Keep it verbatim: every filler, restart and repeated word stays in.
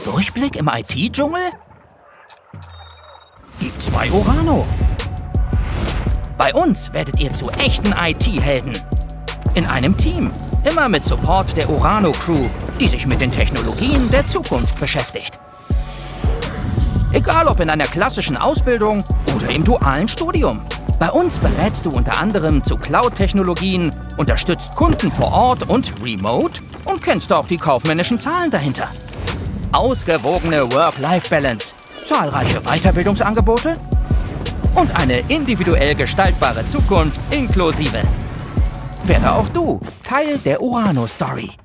Durchblick im I T-Dschungel? Gibt's bei Orano. Bei uns werdet ihr zu echten I T-Helden. In einem Team, immer mit Support der Orano-Crew, die sich mit den Technologien der Zukunft beschäftigt. Egal ob in einer klassischen Ausbildung oder im dualen Studium. Bei uns berätst du unter anderem zu Cloud-Technologien, unterstützt Kunden vor Ort und remote und kennst auch die kaufmännischen Zahlen dahinter. Ausgewogene Work-Life-Balance, zahlreiche Weiterbildungsangebote und eine individuell gestaltbare Zukunft inklusive. Werde auch du Teil der Orano-Story.